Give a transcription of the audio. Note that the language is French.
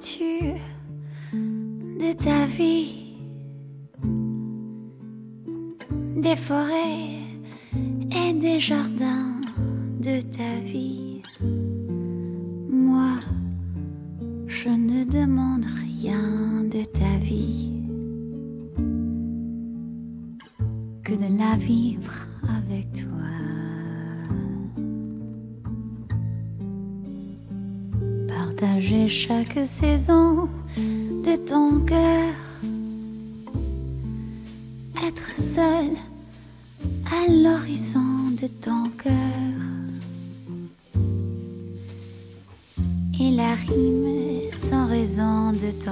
veux-tu de ta vie? Des forêts et des jardins de ta vie. Moi, je ne demande rien de ta vie que de la vivre avec toi. Partager chaque saison de ton cœur, être seul à l'horizon de ton cœur, et la rime sans raison de ton